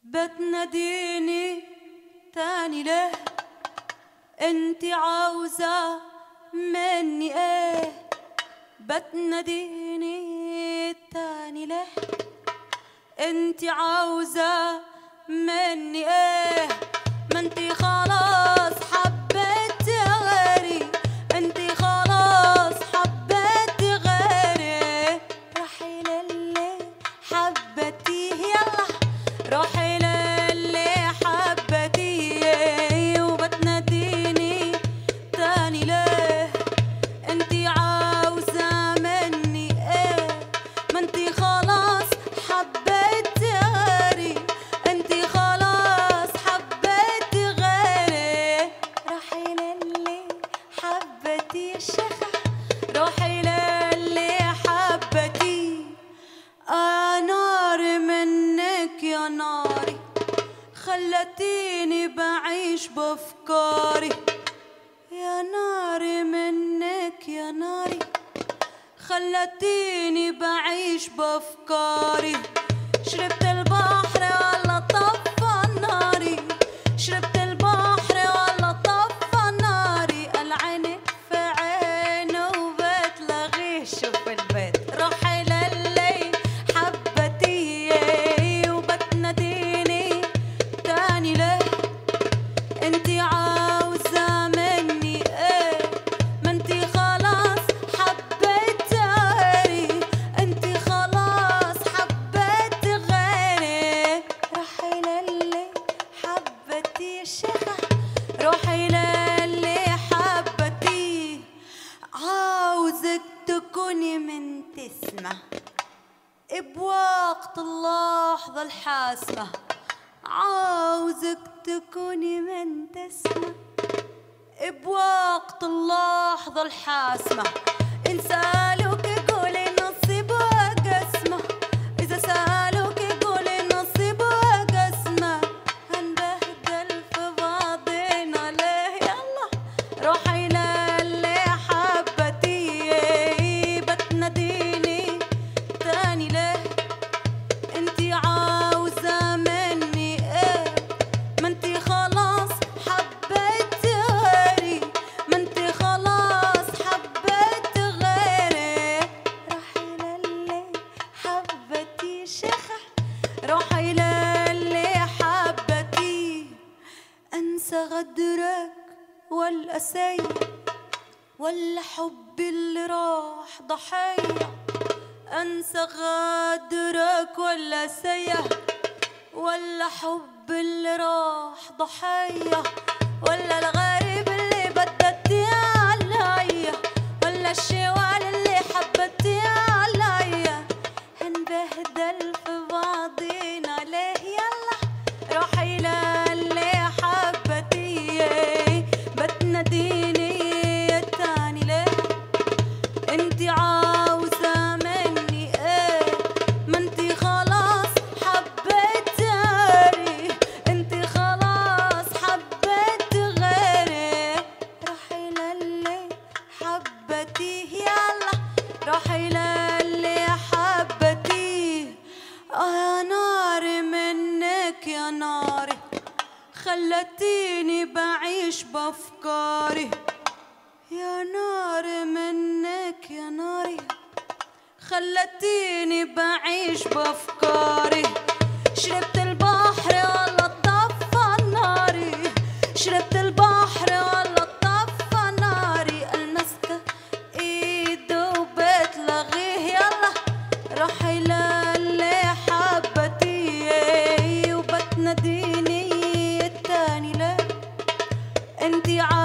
بتناديني تاني ليه؟ انتي عاوزة مني ايه؟ بتناديني تاني ليه؟ انتي عاوزة مني ايه؟ ما انتي خلاص حبيتي غيري، انتي خلاص حبيتي غيري. روحي للي حبتيه يلا، روحي للي حبتيه. وبتناديني تاني ليه؟ انتي عاوزة مني ايه؟ ما انتي خلاص حبيتي غيري، انتي خلاص حبيتي غيري. روحي للي حبتي الشيخة، روحي للي حبتي. ناري منك يا ناري، خلتيني بعيش بأفكاري. يا ناري منك يا ناري، خلتيني بعيش بأفكاري. شربت البحر ولا طفى ناري، شربت البحر ولا طفى ناري. العينك في عينه وبتلغيه. شوف البيت روحي للي حبتي. وبتناديني تاني ليه؟ انتي عاوزة مني ايه؟ ما انتي خلاص حبيتي غيري، انتي خلاص حبيتي غيري. روحي للي حبتي يا شيخة، روحي للي حبتي. عاوزك تكوني من تسمة بوقت اللحظة الحاسمة. عاوزك تكوني من تسمة بوقت اللحظة الحاسمة. إن سألوك قولي نصيب وقسمة، إذا سألوك قولي نصيب وقسمة. هنبهدل في بعضنا ليه؟ يلا روحي للي حبتي. بتناديني تاني ليه؟ انتي عاوزة مني ايه؟ ما انتي خلاص حبيتي غيري، ما انتي خلاص حبيتي غيري. روحي للي حبتي شيخة، روحي للي حبتي. انسى غدرك ولا سيء، ولا حبي اللي راح ضحية. انسى غدرك ولا سيء، ولا حب اللي راح ضحية. ولا الغريب اللي بدتي عليا، ولا الشوال اللي حبتي عليا. هنبهدل في بعضينا ليه؟ يلا روحي للي حبتي. بتناديني تاني ليه؟ انتي عاوزة مني ايه؟ ما انتي خلاص حبيتي غيري، انتي خلاص حبيتي غيري. روحي للي حبتي يلا، روحي للي حبتي. يا ناري منك يا ناري، خلتيني بعيش بأفكاري. يا ناري منك يا ناري، خلتيني بعيش بأفكاري. شربت البحر ولا طفى ناري، شربت البحر ولا طفى ناري. المسكة ايده وبتلغيه. يلا روحي للي حبتي. وبتناديني التاني ليه؟ انتي